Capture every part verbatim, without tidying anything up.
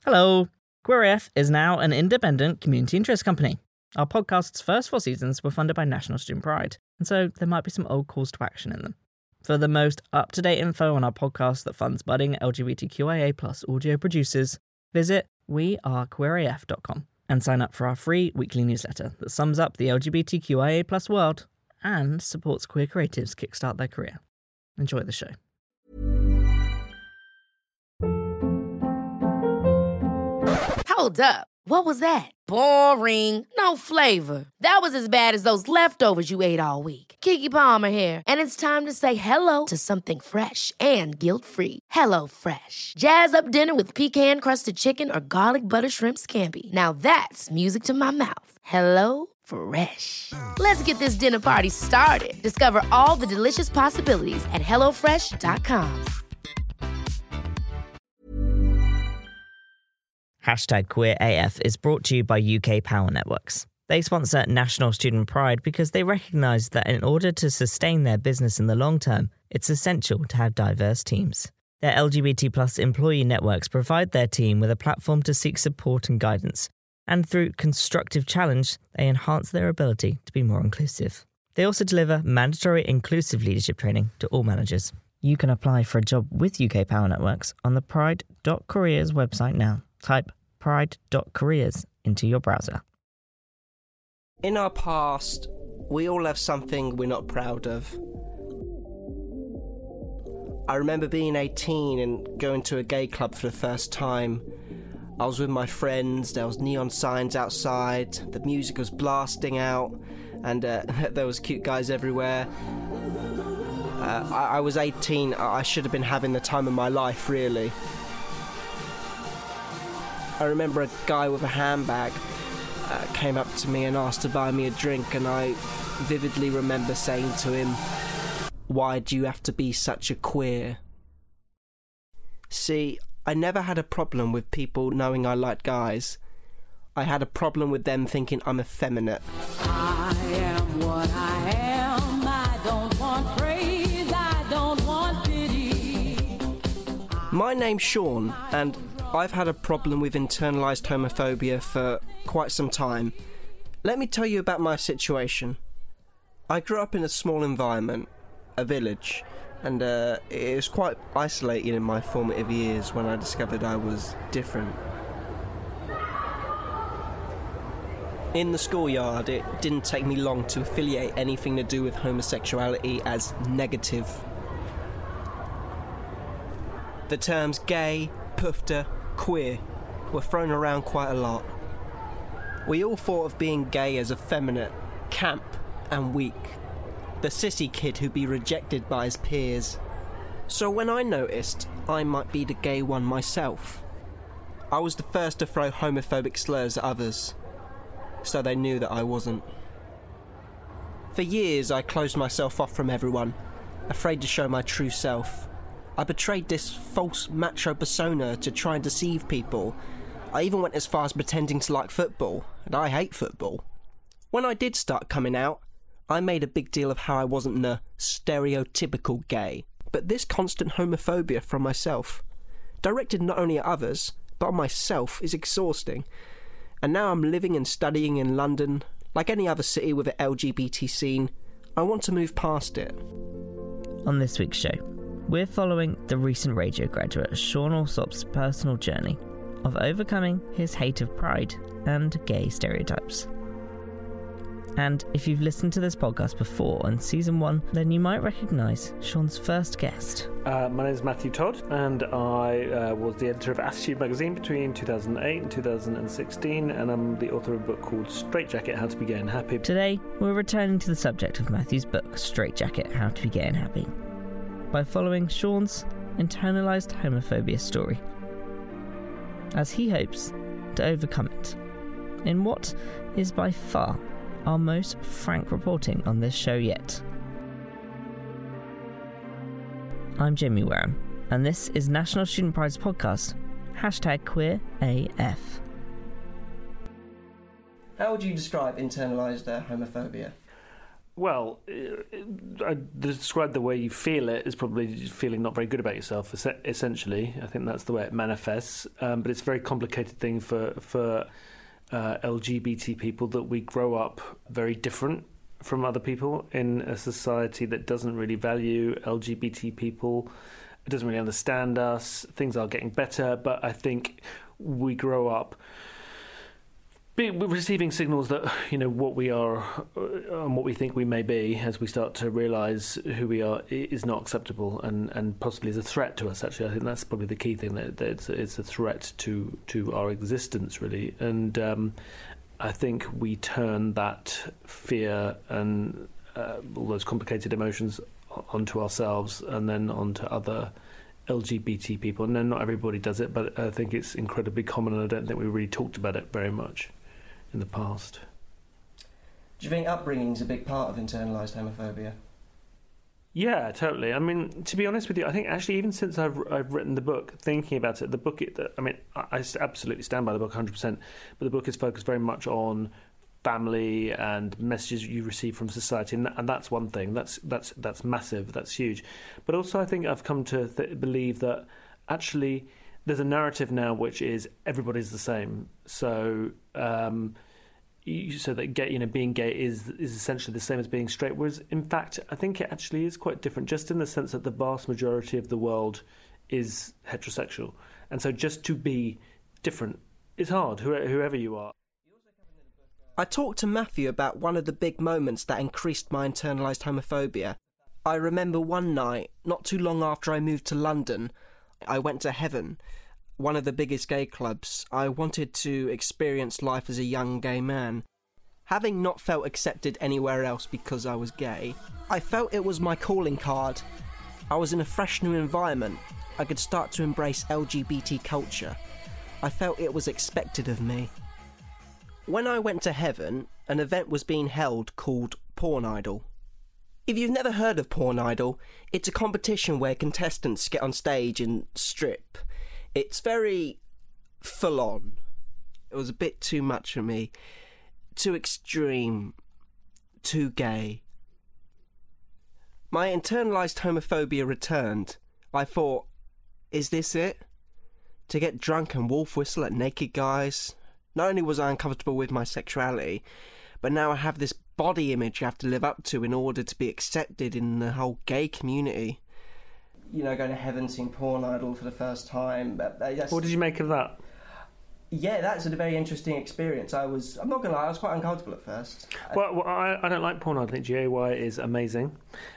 Hello! Queer A F is now an independent community interest company. Our podcast's first four seasons were funded by National Student Pride, and so there might be some old calls to action in them. For the most up-to-date info on our podcast that funds budding L G B T Q I A plus audio producers, visit we are queer A F dot com and sign up for our free weekly newsletter that sums up the L G B T Q I A plus world and supports queer creatives kickstart their career. Enjoy the show. Hold up. What was that? Boring. No flavor. That was as bad as those leftovers you ate all week. Keke Palmer here, and it's time to say hello to something fresh and guilt-free. Hello Fresh. Jazz up dinner with pecan-crusted chicken or garlic butter shrimp scampi. Now that's music to my mouth. Hello Fresh. Let's get this dinner party started. Discover all the delicious possibilities at hello fresh dot com. Hashtag Queer A F is brought to you by U K Power Networks. They sponsor National Student Pride because they recognise that in order to sustain their business in the long term, it's essential to have diverse teams. Their L G B T plus employee networks provide their team with a platform to seek support and guidance, and through constructive challenge, they enhance their ability to be more inclusive. They also deliver mandatory inclusive leadership training to all managers. You can apply for a job with U K Power Networks on the pride dot careers website now. Type pride dot careers into your browser. In our past, we all have something we're not proud of. I remember being eighteen and going to a gay club for the first time. I was with my friends, there was neon signs outside, the music was blasting out, and uh, there was cute guys everywhere. Uh, I-, I was eighteen, I should have been having the time of my life, really. I remember a guy with a handbag uh, came up to me and asked to buy me a drink, and I vividly remember saying to him, "Why do you have to be such a queer?" See, I never had a problem with people knowing I liked guys. I had a problem with them thinking I'm effeminate. I am what I am. I don't want praise. I don't want pity. My name's Sean, and I've had a problem with internalised homophobia for quite some time. Let me tell you about my situation. I grew up in a small environment, a village, and uh, it was quite isolated in my formative years when I discovered I was different. In the schoolyard, it didn't take me long to affiliate anything to do with homosexuality as negative. The terms gay, pufter, queer were thrown around quite a lot. We all thought of being gay as effeminate, camp, and weak. The sissy kid who'd be rejected by his peers. So when I noticed I might be the gay one myself, I was the first to throw homophobic slurs at others, so they knew that I wasn't. For years I closed myself off from everyone, afraid to show my true self. I betrayed this false macho persona to try and deceive people. I even went as far as pretending to like football, and I hate football. When I did start coming out, I made a big deal of how I wasn't the stereotypical gay. But this constant homophobia from myself, directed not only at others, but at myself, is exhausting. And now I'm living and studying in London. Like any other city with an L G B T scene, I want to move past it. On this week's show, we're following the recent radio graduate Sean Alsop's personal journey of overcoming his hate of pride and gay stereotypes. And if you've listened to this podcast before on season one, then you might recognise Sean's first guest. Uh, my name is Matthew Todd, and I uh, was the editor of Attitude magazine between two thousand eight and two thousand sixteen, and I'm the author of a book called Straight Jacket, How to Be Gay and Happy. Today, we're returning to the subject of Matthew's book, Straight Jacket, How to Be Gay and Happy, by following Sean's internalised homophobia story, as he hopes to overcome it, in what is by far our most frank reporting on this show yet. I'm Jamie Wareham, and this is National Student Pride's podcast, hashtag Queer A F. How would you describe internalised uh, homophobia? Well, I describe the way you feel it is probably feeling not very good about yourself, essentially. I think that's the way it manifests. Um, but it's a very complicated thing for, for uh, L G B T people, that we grow up very different from other people in a society that doesn't really value L G B T people. It doesn't really understand us. Things are getting better, but I think we grow up receiving signals that, you know, what we are and what we think we may be, as we start to realise who we are, is not acceptable and, and possibly is a threat to us. Actually, I think that's probably the key thing, that, that it's, it's a threat to, to our existence, really. And um, I think we turn that fear and uh, all those complicated emotions onto ourselves and then onto other L G B T people. And then not everybody does it, but I think it's incredibly common, and I don't think we really talked about it very much in the past. Do you think upbringing is a big part of internalised homophobia? Yeah, totally. I mean, to be honest with you, I think actually even since I've I've written the book, thinking about it, the book, it, I mean, I, I absolutely stand by the book one hundred percent, but the book is focused very much on family and messages you receive from society, and, and that's one thing. That's that's that's massive. That's huge. But also, I think I've come to th- believe that actually there's a narrative now which is everybody's the same. So, um, you, so that gay, you know, being gay is is essentially the same as being straight. Whereas, in fact, I think it actually is quite different, just in the sense that the vast majority of the world is heterosexual, and so just to be different is hard, whoever you are. I talked to Matthew about one of the big moments that increased my internalised homophobia. I remember one night, not too long after I moved to London, I went to Heaven, one of the biggest gay clubs. I wanted to experience life as a young gay man. Having not felt accepted anywhere else because I was gay, I felt it was my calling card. I was in a fresh new environment. I could start to embrace L G B T culture. I felt it was expected of me. When I went to Heaven, an event was being held called Porn Idol. If you've never heard of Porn Idol, it's a competition where contestants get on stage and strip. It's very full on. It was a bit too much for me. Too extreme. Too gay. My internalised homophobia returned. I thought, is this it? To get drunk and wolf whistle at naked guys? Not only was I uncomfortable with my sexuality, but now I have this body image I have to live up to in order to be accepted in the whole gay community. You know, going to Heaven, seeing Porn Idol for the first time. That's... What did you make of that? Yeah, that's a very interesting experience. I was, I'm not going to lie, I was quite uncomfortable at first. Well, well I, I don't like Porn Idol. I think G A Y is amazing.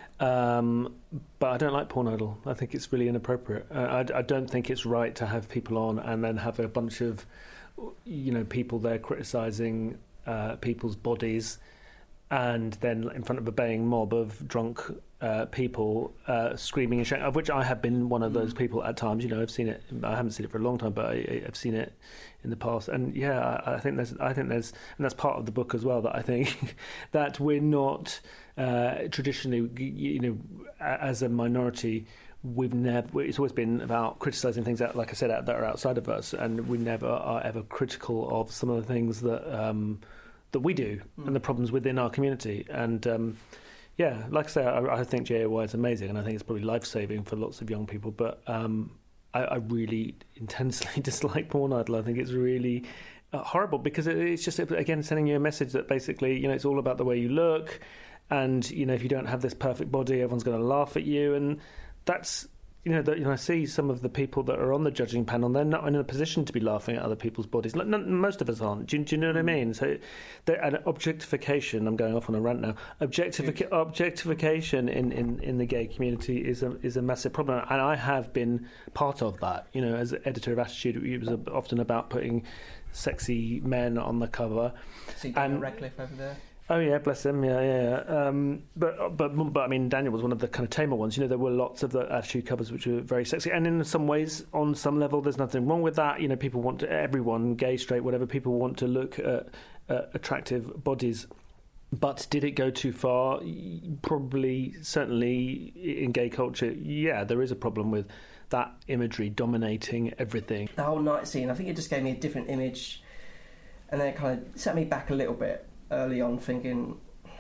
Um, but I don't like Porn Idol. I think it's really inappropriate. Uh, I, I don't think it's right to have people on and then have a bunch of, you know, people there criticising uh, people's bodies, and then in front of a baying mob of drunk uh, people uh, screaming and shouting, of which I have been one of those people at times. You know, I've seen it. I haven't seen it for a long time, but I, I've seen it in the past. And yeah, I, I think there's, I think there's, and that's part of the book as well. That I think that we're not uh, traditionally, you know, as a minority, we've never. It's always been about criticising things that, like I said, that are outside of us, and we never are ever critical of some of the things that. Um, that we do mm. and the problems within our community. And um, yeah, like I say, I, I think J A Y is amazing, and I think it's probably life-saving for lots of young people, but um, I, I really intensely dislike Porn Idol. I think it's really uh, horrible, because it, it's just, again, sending you a message that basically, you know, it's all about the way you look, and, you know, if you don't have this perfect body, everyone's going to laugh at you, and that's... You know, that, you know, I see some of the people that are on the judging panel, they're not in a position to be laughing at other people's bodies. Like, no, most of us aren't. Do, do you know what I mean? So, an objectification, I'm going off on a rant now, Objectific- objectification in, in, in the gay community is a, is a massive problem. And I have been part of that. You know, as editor of Attitude, it was often about putting sexy men on the cover. See Daniel Radcliffe over there? Oh yeah, bless him. Yeah, yeah. Um, but but but I mean, Daniel was one of the kind of tamer ones. You know, there were lots of the Attitude covers which were very sexy, and in some ways, on some level, there's nothing wrong with that. You know, people want to, everyone, gay, straight, whatever, people want to look at uh, attractive bodies. But did it go too far? Probably, certainly, in gay culture, yeah, there is a problem with that imagery dominating everything. The whole night scene, I think it just gave me a different image, and then it kind of set me back a little bit. Early on, thinking,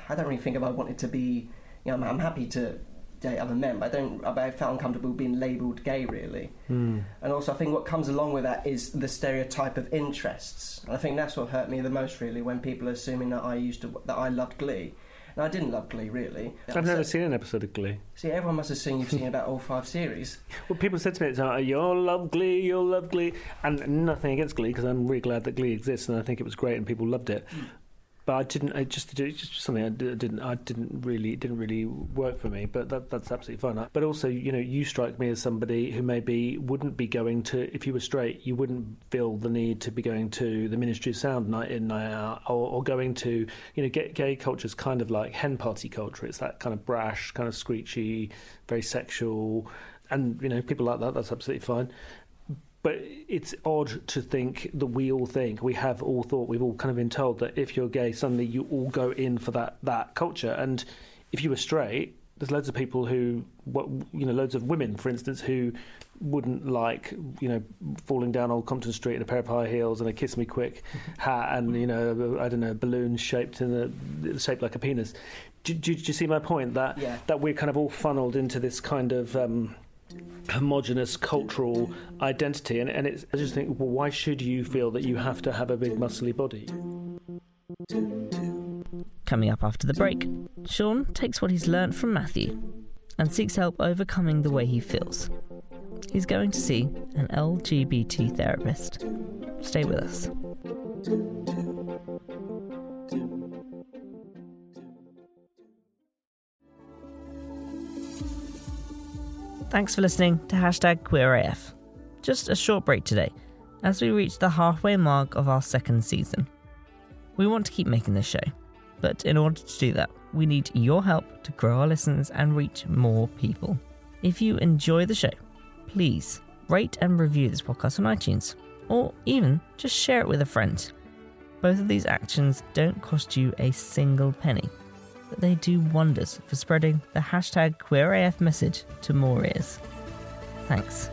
I don't really think if I wanted to be, you know, I'm, I'm happy to date other men, but I don't, I felt uncomfortable being labelled gay, really. Mm. And also I think what comes along with that is the stereotype of interests. And I think that's what hurt me the most, really, when people are assuming that I used to, that I loved Glee. And I didn't love Glee, really. I've never seen an episode of Glee. See, everyone must have seen you've seen about all five series. Well, people said to me, it's like, you'll love Glee, you'll love Glee. And nothing against Glee, because I'm really glad that Glee exists, and I think it was great and people loved it. Mm. But I didn't. I just it's just something I didn't. I didn't really. It didn't really work for me. But that, that's absolutely fine. But also, you know, you strike me as somebody who maybe wouldn't be going to. If you were straight, you wouldn't feel the need to be going to the Ministry of Sound night in, night out, or, or going to. You know, gay, gay culture is kind of like hen party culture. It's that kind of brash, kind of screechy, very sexual, and you know, people like that. That's absolutely fine. But it's odd to think that we all think, we have all thought, we've all kind of been told that if you're gay, suddenly you all go in for that, that culture. And if you were straight, there's loads of people who, what, you know, loads of women, for instance, who wouldn't like, you know, falling down Old Compton Street in a pair of high heels and a Kiss Me Quick hat and, you know, I don't know, balloons shaped in a, shaped like a penis. Do, do, do you see my point? That, yeah. that we're kind of all funneled into this kind of... Um, homogenous cultural identity, and, and it's, I just think, well, why should you feel that you have to have a big muscly body? Coming up after the break, Sean takes what he's learnt from Matthew and seeks help overcoming the way he feels. He's going to see an L G B T therapist. Stay with us. Thanks for listening to Hashtag Queer A F. Just a short break today, as we reach the halfway mark of our second season. We want to keep making this show, but in order to do that, we need your help to grow our listens and reach more people. If you enjoy the show, please rate and review this podcast on iTunes, or even just share it with a friend. Both of these actions don't cost you a single penny, but they do wonders for spreading the hashtag Queer A F message to more ears. Thanks.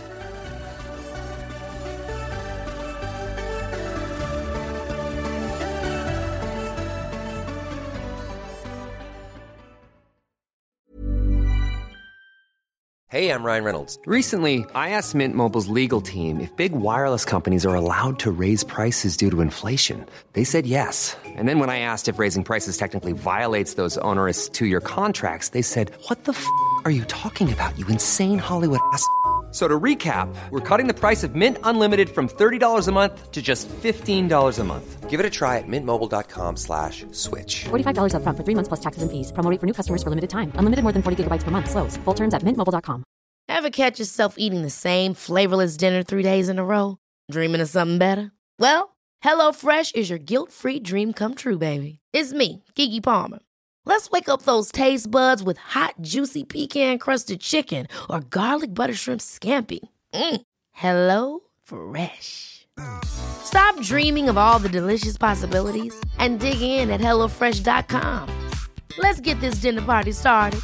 Hey, I'm Ryan Reynolds. Recently, I asked Mint Mobile's legal team if big wireless companies are allowed to raise prices due to inflation. They said yes. And then when I asked if raising prices technically violates those onerous two-year contracts, they said, what the f*** are you talking about, you insane Hollywood ass f- So to recap, we're cutting the price of Mint Unlimited from thirty dollars a month to just fifteen dollars a month. Give it a try at mintmobile.com slash switch. forty-five dollars up front for three months plus taxes and fees. Promo rate for new customers for limited time. Unlimited more than forty gigabytes per month. Slows full terms at mint mobile dot com. Ever catch yourself eating the same flavorless dinner three days in a row? Dreaming of something better? Well, HelloFresh is your guilt-free dream come true, baby. It's me, Keke Palmer. Let's wake up those taste buds with hot, juicy pecan-crusted chicken or garlic butter shrimp scampi. Mm. Hello Fresh. Stop dreaming of all the delicious possibilities and dig in at hello fresh dot com. Let's get this dinner party started.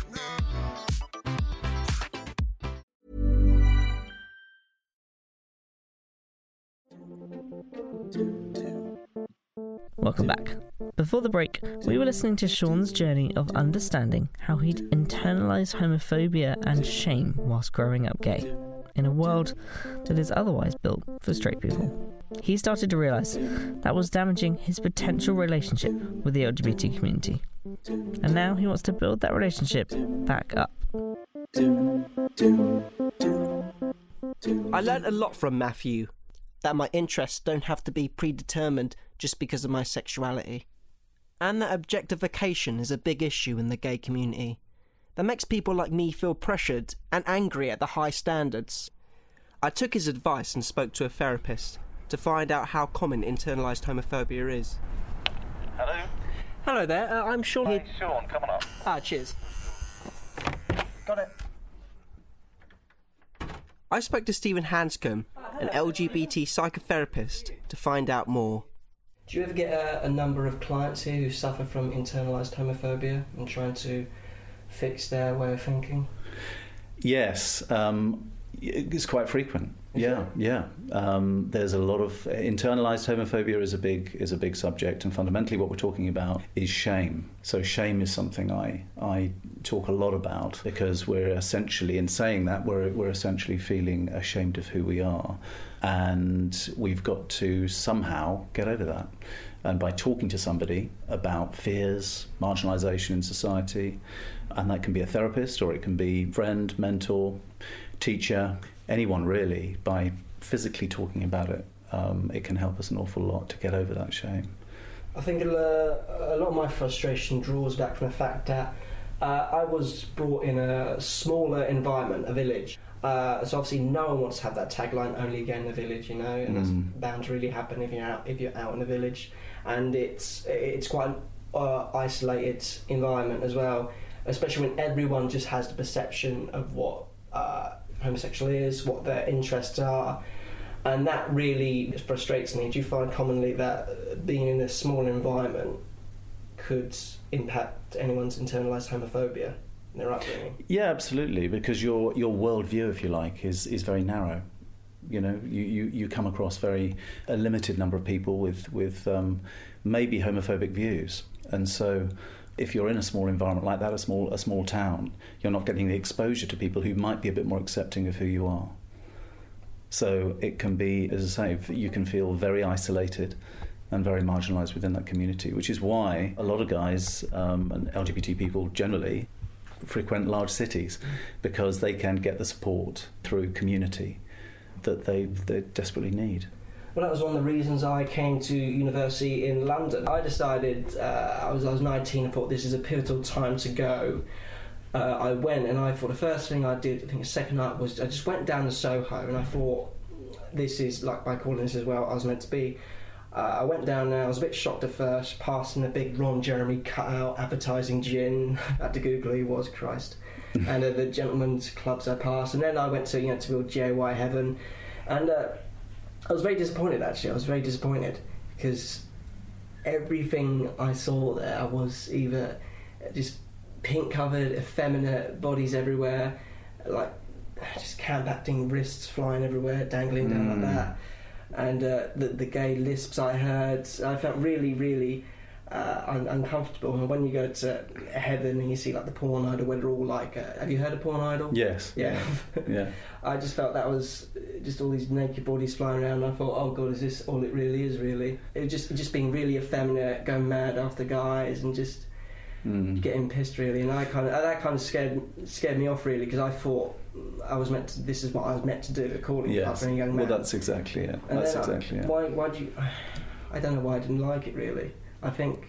Welcome back. Before the break, we were listening to Sean's journey of understanding how he'd internalised homophobia and shame whilst growing up gay, in a world that is otherwise built for straight people. He started to realise that was damaging his potential relationship with the L G B T community. And now he wants to build that relationship back up. I learnt a lot from Matthew. That my interests don't have to be predetermined just because of my sexuality. And that objectification is a big issue in the gay community. That makes people like me feel pressured and angry at the high standards. I took his advice and spoke to a therapist to find out how common internalised homophobia is. Hello? Hello there, uh, I'm Sean here. Hey, Sean, come on up. Ah, cheers. Got it. I spoke to Stephen Hanscom, an L G B T psychotherapist, to find out more. Do you ever get a, a number of clients here who suffer from internalised homophobia and trying to fix their way of thinking? Yes. Um, It's quite frequent. Yeah, yeah. Um, there's a lot of internalised homophobia is a big is a big subject, and fundamentally, what we're talking about is shame. So shame is something I I talk a lot about, because we're essentially, in saying that, we're we're essentially feeling ashamed of who we are, and we've got to somehow get over that. And by talking to somebody about fears, marginalisation in society, and that can be a therapist or it can be friend, mentor, teacher, anyone really, by physically talking about it, um, it can help us an awful lot to get over that shame. I think uh, a lot of my frustration draws back from the fact that uh, I was brought in a smaller environment, a village. Uh, so obviously no one wants to have that tagline, only gay in the village, you know, and mm. that's bound to really happen if you're out if you're out in the village. And it's it's quite an uh, isolated environment as well, especially when everyone just has the perception of what uh, homosexual is, what their interests are, and that really frustrates me. Do you find commonly that being in a small environment could impact anyone's internalised homophobia in their upbringing? Yeah, absolutely, because your your worldview, if you like, is is very narrow. You know, you, you, you come across very a limited number of people with with um, maybe homophobic views, and so if you're in a small environment like that, a small a small town, you're not getting the exposure to people who might be a bit more accepting of who you are. So it can be, as I say, you can feel very isolated and very marginalised within that community, which is why a lot of guys um, and L G B T people generally frequent large cities, because they can get the support through community that they they desperately need. Well, that was one of the reasons I came to university in London. I decided, uh, I was I was nineteen, and thought this is a pivotal time to go. Uh, I went, and I thought the first thing I did, I think the second night, was I just went down to Soho, and I thought, this is, like by calling this as well, I was meant to be. Uh, I went down there, I was a bit shocked at first, passing a big Ron Jeremy cutout advertising gin. I had to Google who he was, Christ. And uh, the gentlemen's clubs I passed, and then I went to, you know, to build J Y Heaven, and uh, I was very disappointed actually. I was very disappointed because everything I saw there was either just pink covered, effeminate bodies everywhere, like just camp acting wrists flying everywhere, dangling down mm. like that, and uh, the the gay lisps I heard. I felt really, really. Uh, un- uncomfortable. And when you go to Heaven and you see like the Porn Idol, where they're all like, uh, have you heard of Porn Idol? Yes. Yeah. Yeah. I just felt that was just all these naked bodies flying around. And I thought, oh god, is this all it really is? Really, it was just just being really effeminate, going mad after guys, and just mm. getting pissed really. And I kind of that kind of scared scared me off really, because I thought I was meant to. This is what I was meant to do, according yes. to a young man. Well, that's exactly it. And that's exactly I, it. Why? Why do you? I don't know why I didn't like it really. I think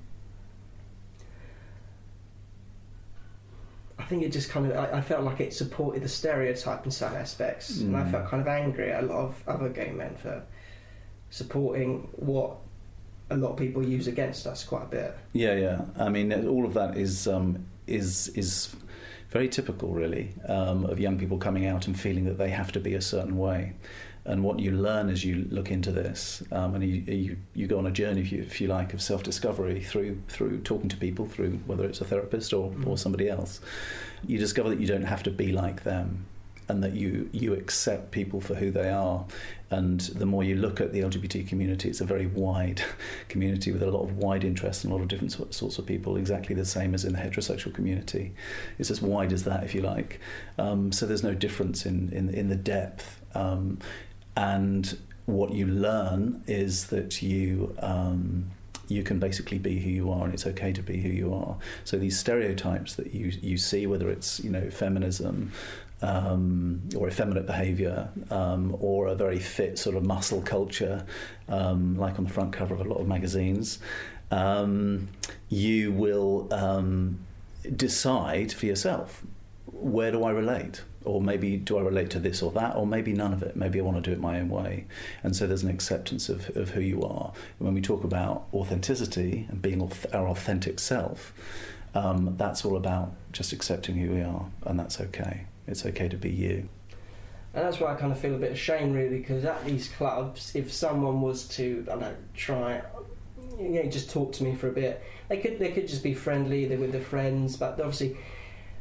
I think it just kind of I, I felt like it supported the stereotype in some aspects, mm. and I felt kind of angry at a lot of other gay men for supporting what a lot of people use against us quite a bit. Yeah, yeah. I mean, all of that is um, is is very typical, really, um, of young people coming out and feeling that they have to be a certain way. And what you learn as you look into this, um, and you, you you go on a journey, if you, if you like, of self-discovery through through talking to people, through whether it's a therapist or, mm. or somebody else, you discover that you don't have to be like them, and that you you accept people for who they are. And the more you look at the L G B T community, it's a very wide community with a lot of wide interests and a lot of different sorts of people, exactly the same as in the heterosexual community. It's as wide as that, if you like. Um, so there's no difference in, in, in the depth. Um, And what you learn is that you um, you can basically be who you are, and it's okay to be who you are. So these stereotypes that you you see, whether it's you know feminism um, or effeminate behaviour um, or a very fit sort of muscle culture, um, like on the front cover of a lot of magazines, um, you will um, decide for yourself, where do I relate? Or maybe do I relate to this or that, or maybe none of it. Maybe I want to do it my own way. And so there's an acceptance of, of who you are. When we talk about authenticity and being our authentic self, um, that's all about just accepting who we are, and that's okay. It's okay to be you. And that's why I kind of feel a bit ashamed, really, because at these clubs, if someone was to, I don't know, try, you know, just talk to me for a bit, they could they could just be friendly, they're with their friends, but obviously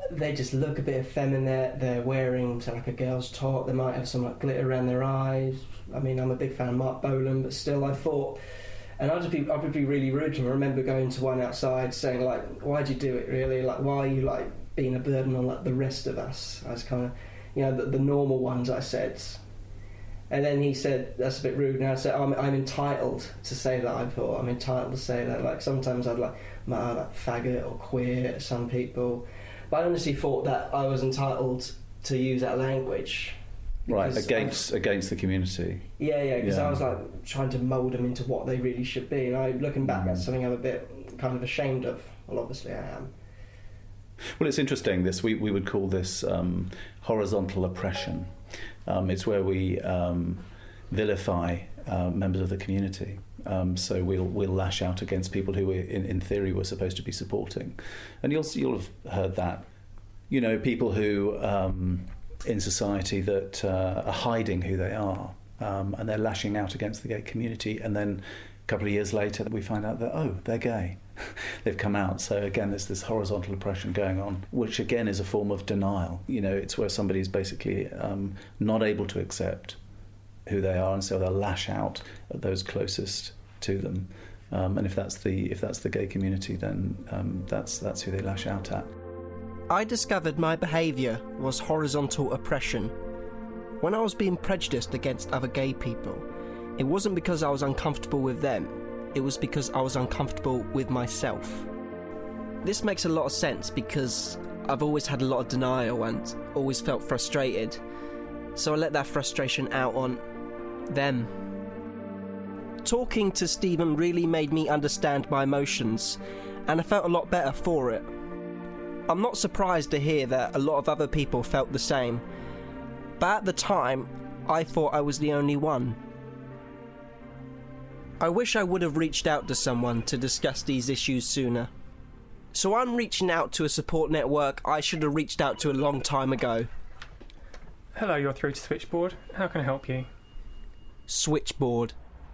they just look a bit effeminate. They're wearing so like a girl's top. They might have some like glitter around their eyes. I mean, I'm a big fan of Mark Bolan, but still, I thought, and I'd just be, I would be really rude to them. I remember going to one outside saying like, "Why'd you do it? Really? Like, why are you like being a burden on like the rest of us?" I was kind of, you know, the, the normal ones. I said. And then he said, "That's a bit rude." And I said, I'm, I'm entitled to say that, I thought. I'm entitled to say that. Like, sometimes I'd like, my, like faggot or queer to some people. But I honestly thought that I was entitled to use that language. Right, against I've, against the community. Yeah, yeah, because yeah. I was like trying to mould them into what they really should be. And I, looking back, mm. that's something I'm a bit kind of ashamed of. Well, obviously I am. Well, it's interesting, this, we, we would call this um, horizontal oppression. Um, it's where we um, vilify uh, members of the community. Um, so we'll we'll lash out against people who, we, in, in theory, we're supposed to be supporting. And you'll you'll have heard that. You know, people who um, in society that uh, are hiding who they are, um, and they're lashing out against the gay community. And then a couple of years later, we find out that oh, they're gay. They've come out. So again, there's this horizontal oppression going on, which again is a form of denial. You know, it's where somebody's basically um, not able to accept who they are, and so they'll lash out at those closest to them. Um, and if that's the if that's the gay community, then um, that's that's who they lash out at. I discovered my behaviour was horizontal oppression. When I was being prejudiced against other gay people, it wasn't because I was uncomfortable with them. It was because I was uncomfortable with myself. This makes a lot of sense because I've always had a lot of denial and always felt frustrated. So I let that frustration out on them. Talking to Stephen really made me understand my emotions, and I felt a lot better for it. I'm not surprised to hear that a lot of other people felt the same, but at the time, I thought I was the only one. I wish I would have reached out to someone to discuss these issues sooner. So I'm reaching out to a support network I should have reached out to a long time ago. Hello, you're through to Switchboard. How can I help you? Switchboard.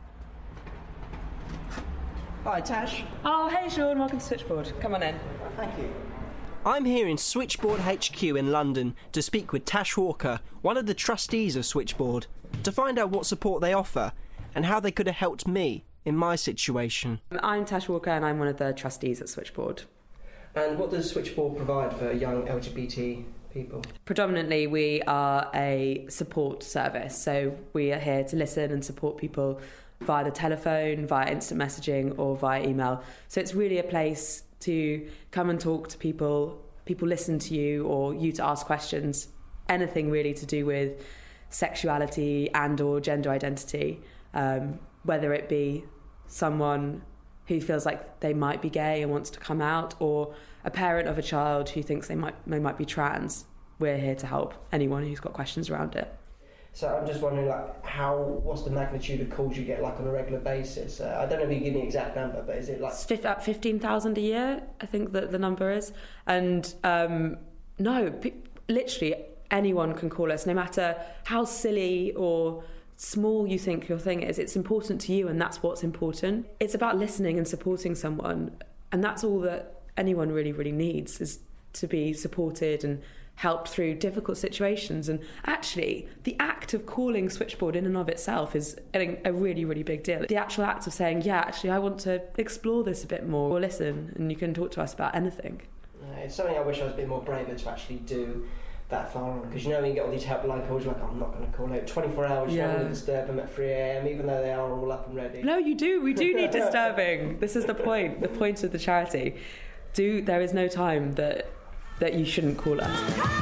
Hi, Tash. Oh, hey, Sean. Welcome to Switchboard. Come on in. Oh, thank you. I'm here in Switchboard H Q in London to speak with Tash Walker, one of the trustees of Switchboard, to find out what support they offer and how they could have helped me in my situation. I'm Tash Walker and I'm one of the trustees at Switchboard. And what does Switchboard provide for young L G B T people? Predominantly we are a support service, so we are here to listen and support people via the telephone, via instant messaging or via email. So it's really a place to come and talk to people, people listen to you or you to ask questions, anything really to do with sexuality and or gender identity. Um, whether it be someone who feels like they might be gay and wants to come out, or a parent of a child who thinks they might they might be trans. We're here to help anyone who's got questions around it. So I'm just wondering, like, how what's the magnitude of calls you get, like, on a regular basis? Uh, I don't know if you give me an exact number, but is it like it's fifteen thousand a year? I think that the number is, and um, no, p- literally anyone can call us, no matter how silly or small you think your thing is. It's important to you, and that's what's important. It's about listening and supporting someone, and that's all that anyone really really needs, is to be supported and helped through difficult situations. And actually the act of calling Switchboard in and of itself is a, a really really big deal. The actual act of saying, yeah, actually I want to explore this a bit more, or listen, and you can talk to us about anything. Uh, it's something I wish I was a bit more braver to actually do that far on, because you know when you get all these helpline calls, you're like, oh, I'm not going to call out twenty-four hours, you yeah. don't want to disturb them at three a.m, even though they are all up and ready. No, you do, we do need disturbing. This is the point, the point of the charity. Do There is no time that that you shouldn't call us.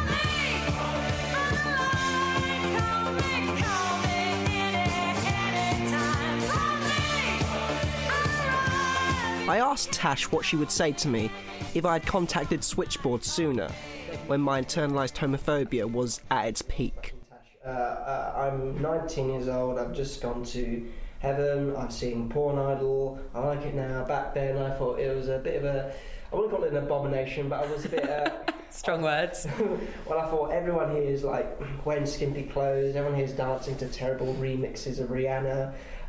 I asked Tash what she would say to me if I had contacted Switchboard sooner, when my internalised homophobia was at its peak. Uh, uh, I'm nineteen years old, I've just gone to heaven, I've seen Porn Idol, I like it now. Back then I thought it was a bit of a, I wouldn't call it an abomination, but I was a bit... Uh, Strong words. Well, I thought everyone here is like wearing skimpy clothes, everyone here is dancing to terrible remixes of Rihanna.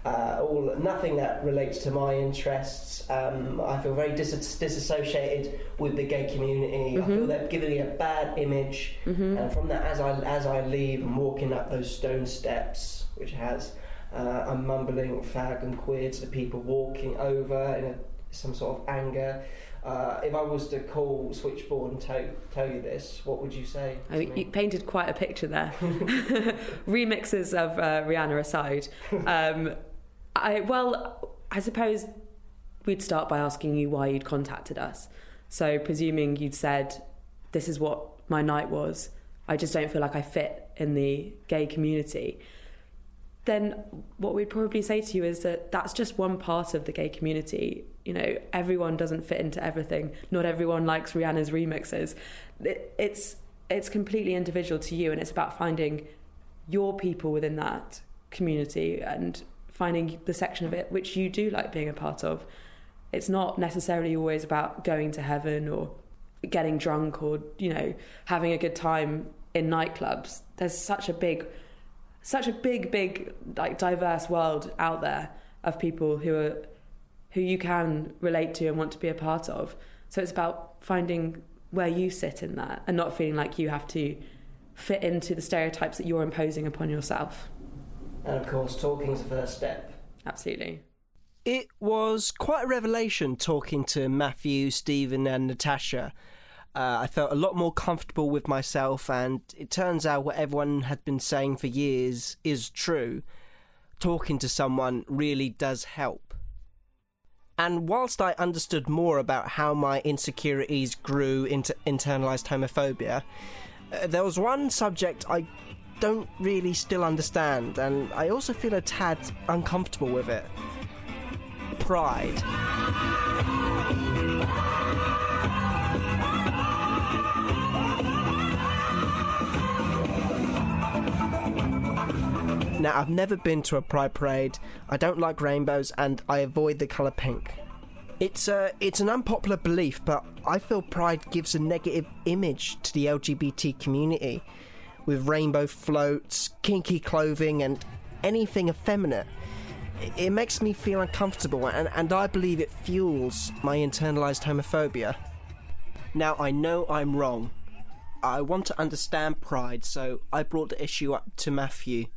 Uh, all nothing that relates to my interests. Um, I feel very dis- disassociated with the gay community. Mm-hmm. I feel they're giving me a bad image, mm-hmm. and from that, as I as I leave and walking up those stone steps, which has uh, I'm mumbling fag and queer to the people walking over in a, some sort of anger. Uh, if I was to call Switchboard and tell, tell you this, what would you say? I mean, you painted quite a picture there. Remixes of uh, Rihanna aside. Um, I well, I suppose we'd start by asking you why you'd contacted us. So presuming you'd said, this is what my night was, I just don't feel like I fit in the gay community, then what we'd probably say to you is that that's just one part of the gay community. You know, everyone doesn't fit into everything. Not everyone likes Rihanna's remixes. It, it's it's completely individual to you, and it's about finding your people within that community and finding the section of it which you do like being a part of. It's not necessarily always about going to heaven or getting drunk or, you know, having a good time in nightclubs. There's such a big, such a big, big, like, diverse world out there of people who are, who you can relate to and want to be a part of. So it's about finding where you sit in that and not feeling like you have to fit into the stereotypes that you're imposing upon yourself. And of course, talking is the first step. Absolutely. It was quite a revelation talking to Matthew, Stephen and Natasha. Uh, I felt a lot more comfortable with myself, and it turns out what everyone had been saying for years is true. Talking to someone really does help. And whilst I understood more about how my insecurities grew into internalised homophobia, uh, there was one subject I don't really still understand, and I also feel a tad uncomfortable with it. Pride. Now, I've never been to a pride parade. I don't like rainbows, and I avoid the colour pink. It's a, it's an unpopular belief, but I feel pride gives a negative image to the L G B T community, with rainbow floats, kinky clothing, and anything effeminate. It makes me feel uncomfortable, and, and I believe it fuels my internalised homophobia. Now, I know I'm wrong. I want to understand pride, so I brought the issue up to Matthew.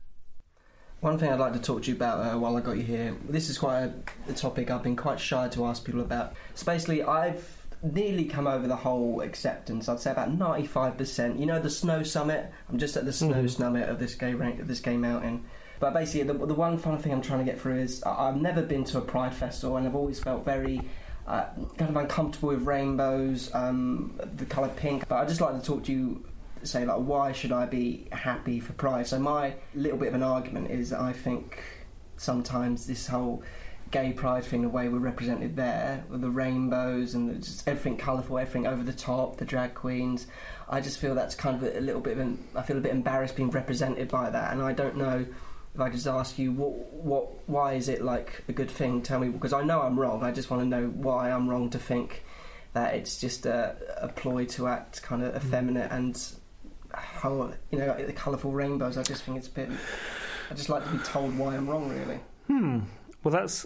One thing I'd like to talk to you about uh, while I got you here, this is quite a, a topic I've been quite shy to ask people about. So basically, I've nearly come over the whole acceptance. I'd say about ninety-five percent. You know, the snow summit? I'm just at the snow mm-hmm. summit of this gay rank, of this gay mountain. But basically, the, the one fun thing I'm trying to get through is I, I've never been to a pride festival, and I've always felt very uh, kind of uncomfortable with rainbows, um, the colour pink. But I'd just like to talk to you, say, like, why should I be happy for pride? So my little bit of an argument is that I think sometimes this whole gay pride thing, the way we're represented there, with the rainbows and the, just everything colourful, everything over the top, the drag queens, I just feel that's kind of a, a little bit of an, I feel a bit embarrassed being represented by that, and I don't know if I just ask you, what, what, why is it like a good thing? Tell me, because I know I'm wrong. I just want to know why I'm wrong to think that it's just a, a ploy to act kind of effeminate and how, you know, the colourful rainbows. I just think it's a bit. I just like to be told why I'm wrong, really. Hmm. Well, that's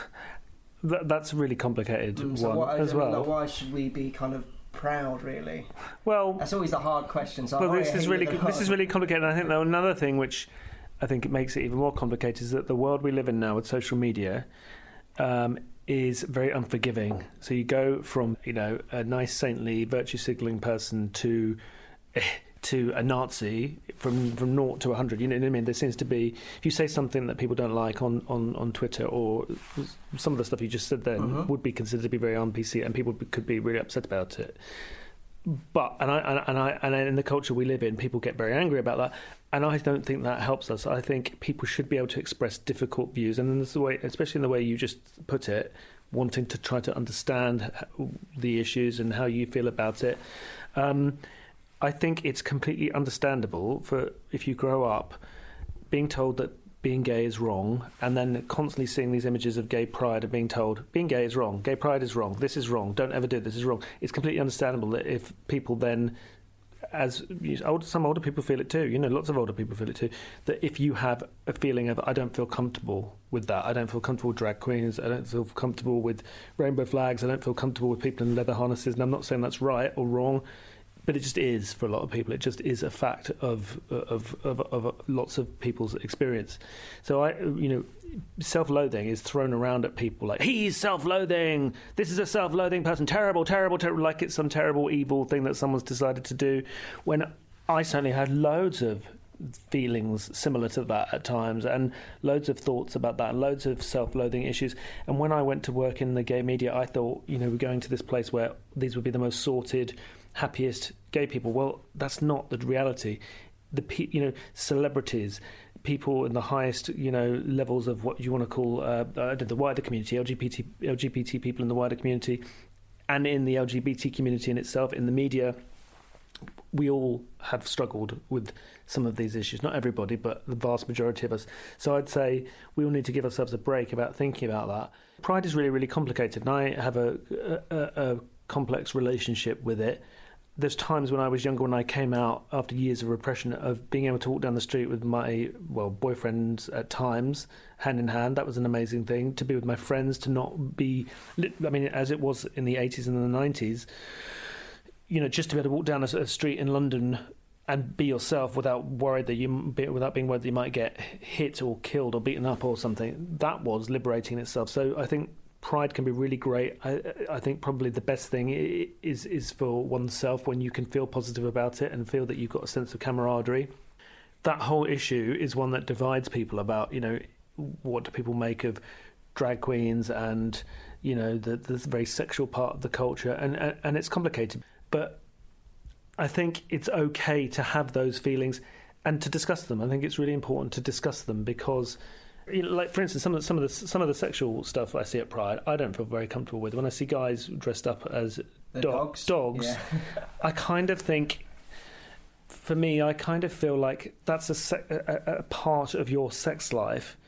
that, that's a really complicated mm, so one what, as I mean, well. Like, why should we be kind of proud, really? Well, that's always the hard question. So well, I this is really this hard. is really complicated. And I think that another thing which I think it makes it even more complicated is that the world we live in now with social media um, is very unforgiving. So you go from, you know, a nice saintly virtue signalling person to to a Nazi from from naught to a hundred. You know what I mean? There seems to be, if you say something that people don't like on, on, on Twitter, or some of the stuff you just said then mm-hmm. would be considered to be very un-P C, and people could be really upset about it. But and I and, and I and in the culture we live in, people get very angry about that, and I don't think that helps us. I think people should be able to express difficult views, and in the way, especially in the way you just put it, wanting to try to understand the issues and how you feel about it. Um, I think it's completely understandable for if you grow up being told that being gay is wrong, and then constantly seeing these images of gay pride and being told being gay is wrong, gay pride is wrong, this is wrong, don't ever do it, this is wrong. It's completely understandable that if people then as you know, older, some older people feel it too, you know, lots of older people feel it too, that if you have a feeling of, I don't feel comfortable with that, I don't feel comfortable with drag queens, I don't feel comfortable with rainbow flags, I don't feel comfortable with people in leather harnesses, and I'm not saying that's right or wrong, but it just is for a lot of people. It just is a fact of of, of, of lots of people's experience. So I, you know, self-loathing is thrown around at people like, he's self-loathing, this is a self-loathing person, terrible, terrible, terrible, like it's some terrible, evil thing that someone's decided to do. When I certainly had loads of feelings similar to that at times, and loads of thoughts about that, and loads of self-loathing issues. And when I went to work in the gay media, I thought, you know, we're going to this place where these would be the most sorted, happiest gay people. Well, that's not the reality. The pe- you know, celebrities, people in the highest, you know, levels of what you want to call uh, uh, the wider community, L G B T L G B T people in the wider community, and in the L G B T community in itself, in the media, we all have struggled with some of these issues. Not everybody, but the vast majority of us. So I'd say we all need to give ourselves a break about thinking about that. Pride is really, really complicated, and I have a, a, a complex relationship with it. There's times when I was younger, when I came out after years of repression, of being able to walk down the street with my, well, boyfriends at times, hand in hand. That was an amazing thing. To be with my friends, to not be, I mean, as it was in the eighties and the nineties, you know, just to be able to walk down a, a street in London and be yourself without worried that you, without being worried that you might get hit or killed or beaten up or something, that was liberating in itself. So I think Pride can be really great. I, I think probably the best thing is is for oneself when you can feel positive about it and feel that you've got a sense of camaraderie. That whole issue is one that divides people about, you know, what do people make of drag queens and, you know, the, the very sexual part of the culture, and, and, and it's complicated. But I think it's okay to have those feelings and to discuss them. I think it's really important to discuss them because, you know, like for instance, some of the, some of the some of the sexual stuff I see at Pride, I don't feel very comfortable with. When I see guys dressed up as do- dogs, dogs yeah. I kind of think, for me, I kind of feel like that's a, se- a, a part of your sex life.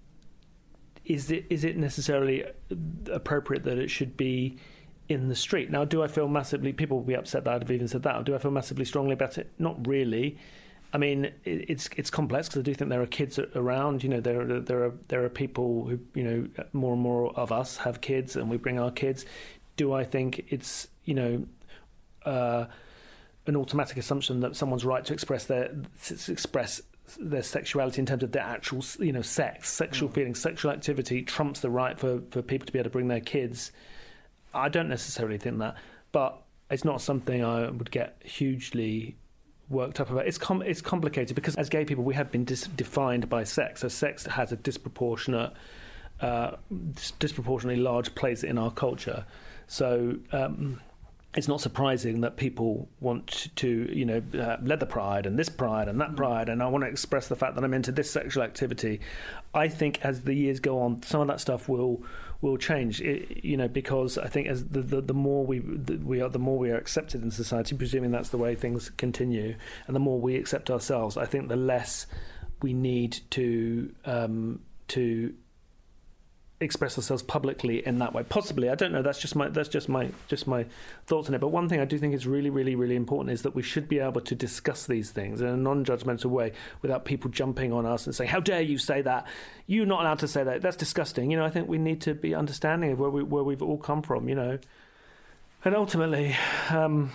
Is it is it necessarily appropriate that it should be in the street? Now, do I feel massively, people will be upset that I've even said that, or do I feel massively strongly about it? Not really. I mean, it's it's complex because I do think there are kids around. You know, there are, there are there are people who, you know, more and more of us have kids, and we bring our kids. Do I think it's, you know, uh, an automatic assumption that someone's right to express their to express their sexuality in terms of their actual, you know, sex, sexual mm. feelings, sexual activity trumps the right for, for people to be able to bring their kids? I don't necessarily think that, but it's not something I would get hugely worked up about. It's com- it's complicated because as gay people we have been dis- defined by sex. So sex has a disproportionate, uh, dis- disproportionately large place in our culture. So um, it's not surprising that people want to, you know, uh, leather pride and this pride and that pride, and I want to express the fact that I'm into this sexual activity. I think as the years go on, some of that stuff will will change, it, you know, because I think as the the, the more we the, we are, the more we are accepted in society, presuming that's the way things continue, and the more we accept ourselves, I think the less we need to um, to express ourselves publicly in that way. Possibly, I don't know. That's just my that's just my just my thoughts on it. But one thing I do think is really, really, really important is that we should be able to discuss these things in a non-judgmental way without people jumping on us and saying, "How dare you say that? You're not allowed to say that. That's disgusting." You know, I think we need to be understanding of where we where we've all come from. You know, and ultimately, um,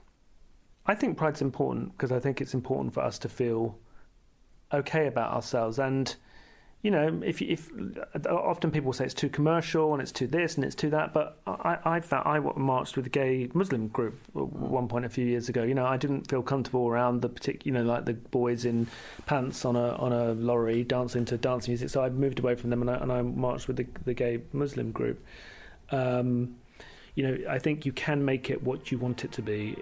I think Pride's important because I think it's important for us to feel okay about ourselves. And you know, if if often people say it's too commercial and it's too this and it's too that, but I I found I marched with a gay Muslim group at one point a few years ago. You know, I didn't feel comfortable around the particular, you know, like the boys in pants on a on a lorry dancing to dance music. So I moved away from them and I and I marched with the the gay Muslim group. Um, you know, I think you can make it what you want it to be.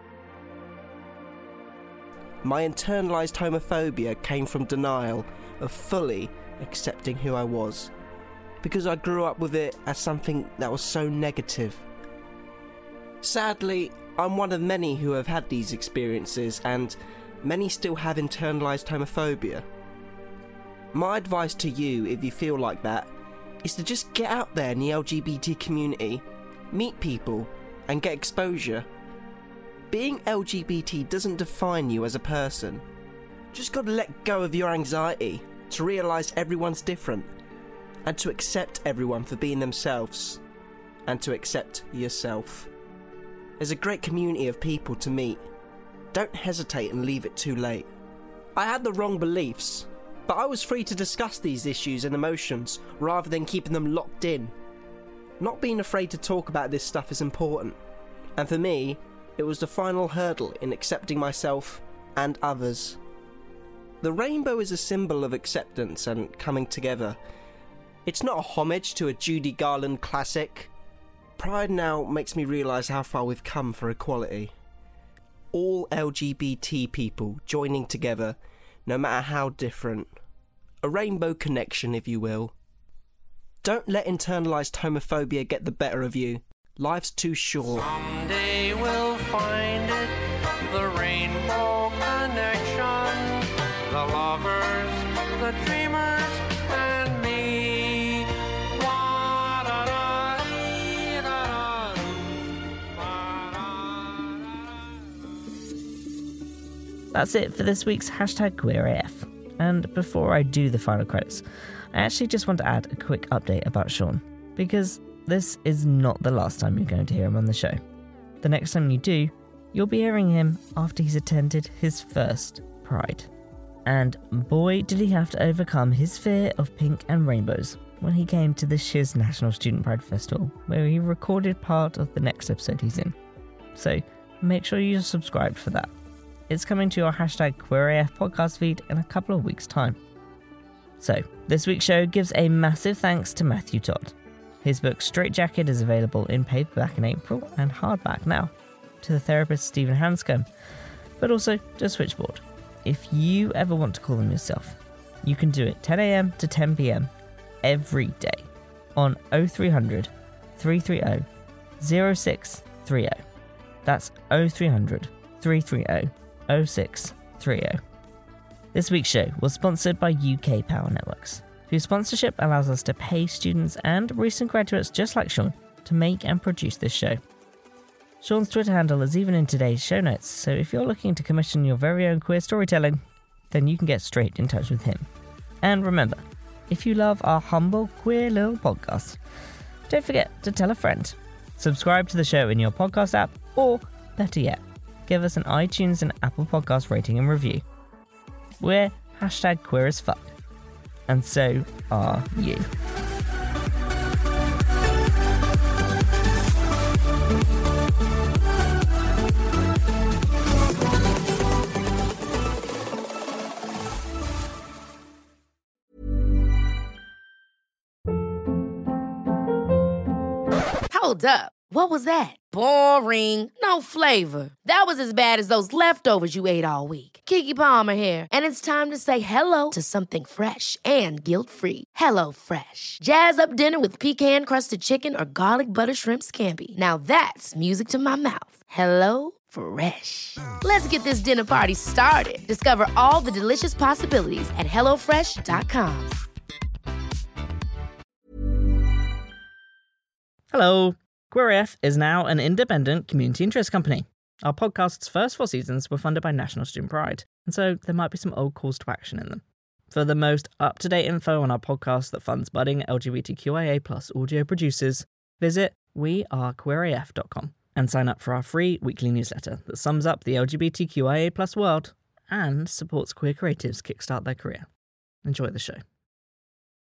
My internalised homophobia came from denial of fully accepting who I was, because I grew up with it as something that was so negative. Sadly, I'm one of many who have had these experiences, and many still have internalised homophobia. My advice to you, if you feel like that, is to just get out there in the L G B T community, meet people, and get exposure. being L G B T doesn't define you as a person. Just gotta let go of your anxiety to realise everyone's different, and to accept everyone for being themselves, and to accept yourself. There's a great community of people to meet. Don't hesitate and leave it too late. I had the wrong beliefs, but I was free to discuss these issues and emotions rather than keeping them locked in. Not being afraid to talk about this stuff is important, and for me, it was the final hurdle in accepting myself and others. The rainbow is a symbol of acceptance and coming together. It's not a homage to a Judy Garland classic. Pride now makes me realise how far we've come for equality. All L G B T people joining together, no matter how different. A rainbow connection, if you will. Don't let internalised homophobia get the better of you. Life's too short. Someday we'll find it, the rainbow connection, the lovers, the dreamers, and me. That's it for this week's hashtag QueerAF. And before I do the final credits, I actually just want to add a quick update about Sean, because this is not the last time you're going to hear him on the show. The next time you do, you'll be hearing him after he's attended his first Pride. And boy did he have to overcome his fear of pink and rainbows when he came to the Shiz National Student Pride Festival, where he recorded part of the next episode he's in. So make sure you're subscribed for that. It's coming to your hashtag QueerAF podcast feed in a couple of weeks' time. So, this week's show gives a massive thanks to Matthew Todd. His book Straight Jacket is available in paperback in April and hardback now, to the therapist Stephen Hanscom, but also to Switchboard. If you ever want to call them yourself, you can do it ten a.m. to ten p.m. every day on oh three hundred, three three oh, oh six three oh. That's oh three hundred, three three oh, oh six three oh. This week's show was sponsored by U K Power Networks, whose sponsorship allows us to pay students and recent graduates just like Sean to make and produce this show. Sean's Twitter handle is even in today's show notes, so if you're looking to commission your very own queer storytelling, then you can get straight in touch with him. And remember, if you love our humble queer little podcast, don't forget to tell a friend. Subscribe to the show in your podcast app, or better yet, give us an iTunes and Apple Podcast rating and review. We're hashtag queer as fuck. And so are you. Hold up. What was that? Boring. No flavor. That was as bad as those leftovers you ate all week. Keke Palmer here, and it's time to say hello to something fresh and guilt-free. Hello Fresh. Jazz up dinner with pecan-crusted chicken or garlic butter shrimp scampi. Now that's music to my mouth. Hello Fresh. Let's get this dinner party started. Discover all the delicious possibilities at hello fresh dot com. Hello. QueerAF is now an independent community interest company. Our podcast's first four seasons were funded by National Student Pride, and so there might be some old calls to action in them. For the most up-to-date info on our podcast that funds budding L G B T Q I A plus audio producers, visit we are queer A F dot com and sign up for our free weekly newsletter that sums up the L G B T Q I A plus world and supports queer creatives kickstart their career. Enjoy the show.